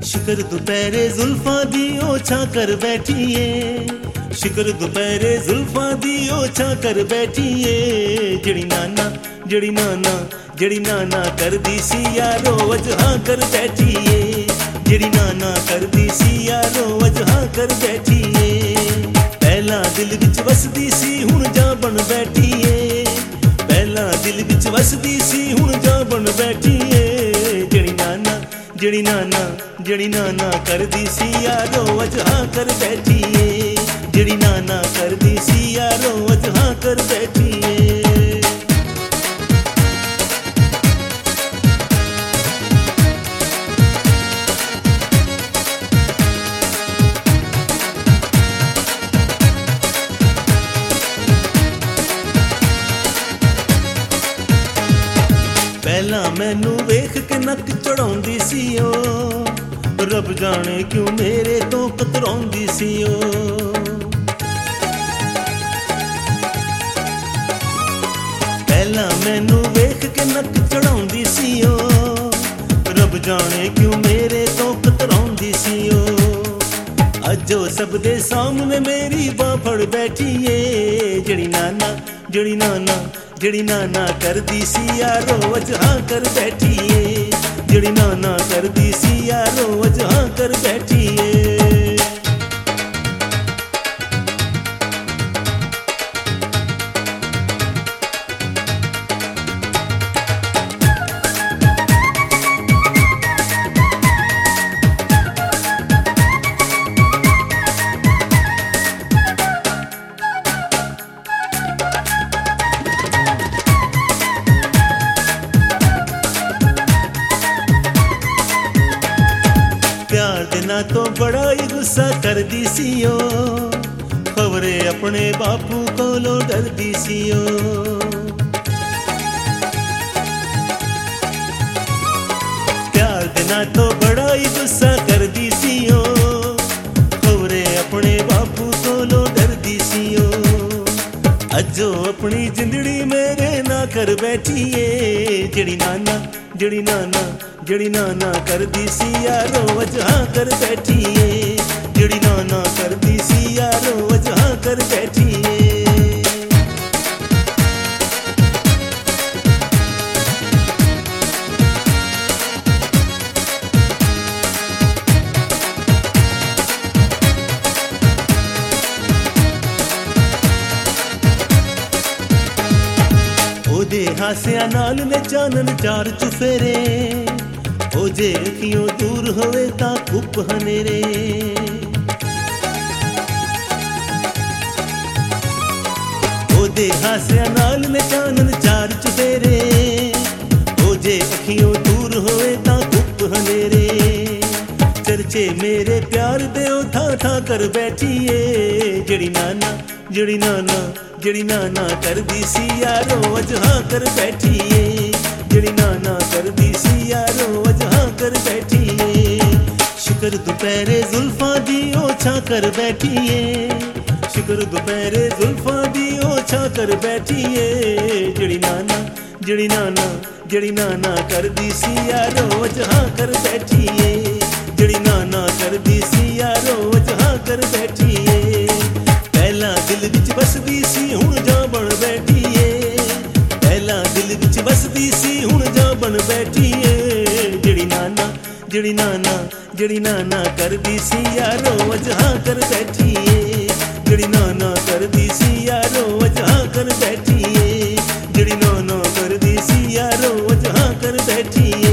शिकर दोपहरे जुल्फा दी ओछा कर बैठिए, शिकर दोपहरे जुल्फा दी ओछा कर बैठिए। जड़ी नाना जड़ी नाना जड़ी नाना कर दी सी यारो वजह कर बैठिए, जड़ी नाना कर दी सी यारो वजह कर बैठिए। पहला दिल विच वसदी सी हुण जा बन बैठिए, पहला दिल विच वसदी सी हुण जा बन बैठिए। जड़ी नाना जड़ी नाना जड़ी नाना कर दी सी यारो वजह कर बैठिए, जड़ी नाना कर दी सी यारो वजह कर बैठिए। पहला मैनू वेख के नक चढ़ाउंदी सी ओ, रब जाने क्यों मेरे तो कतराउंदी सी ओ। पहला मैनू वेख के नक चढ़ाउंदी सी ओ, रब जाने क्यों मेरे तो कतराउंदी सी ओ। अजो सब दे सामने मेरी बां फड़ बैठिए, जड़ी नाना जड़ी नाना जड़ी नाना कर दी सी यारो वजह कर बैठिए, जड़ी नाना कर दी सी यारो वजह कर बैठिए। प्यार देना तो बड़ा ही गुस्सा कर दी सी ओ, खबरे अपने बापू कोलों डर दी सी ओ। प्यार देना तो बड़ा ही गुस्सा कर दी सी ओ, खबरे अपने बापू कोलों डर दी सी ओ। अजो अपनी जिंदड़ी मेरे ना कर बैठिए, जड़ी नाना जड़ी नाना जड़ी नाना कर दी सी यारो वजह कर बैठिए, जड़ी नाना कर दी सी यारो वजह कर बैठिए। ओदे हासिया नाल ने चानन चार चुफेरे, ओ जे अखियों दूर होवे ता कुप हनेरे। ओदे हासिया नाल ने चानन चार चुफेरे, ओ जे अखियों दूर होवे ता कुप हनेरे। चर्चे मेरे प्यार दे ओ था था कर बैठिए, जड़ी नाना जड़ी नाना जड़ी नाना कर दी सी यारो वजह कर बैठिए, जड़ी नाना कर दी सी यारो वजह कर बैठिए। शिकर दोपहरे जुल्फा दी ओछा कर बैठिए, शिकर दोपहरे जुल्फा दी ओछा कर बैठिए। जड़ी नाना जड़ी नाना जड़ी नाना कर दी सी यारो वजह कर बैठिए, जड़ी नाना कर दी सी यारो वजह कर बैठिए। पहला दिल विच बसदी सी हुण जा बन बैठिए, पहला दिल विच बसदी सी हुण जा बन बैठिए। जड़ी नाना जड़ी नाना जड़ी नाना कर दी सी यारो वजह कर बैठिए, जड़ी नाना कर दी सी यारो वजह कर बैठिए, जड़ी नाना कर दी सी यारो वजह कर बैठिए।